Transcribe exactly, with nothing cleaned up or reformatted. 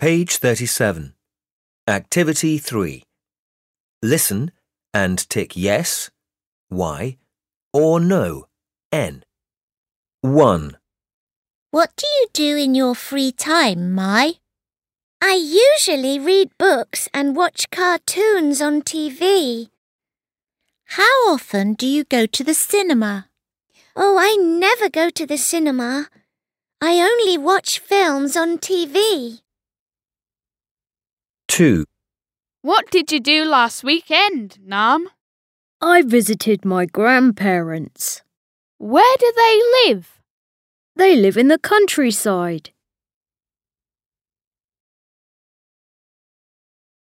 Page thirty-seven. Activity three. Listen and tick yes, Y, or no, N. one. What do you do in your free time, Mai? I usually read books and watch cartoons on T V. How often do you go to the cinema? Oh, I never go to the cinema. I only watch films on T V. two. What did you do last weekend, Nam? I visited my grandparents. Where do they live? They live in the countryside.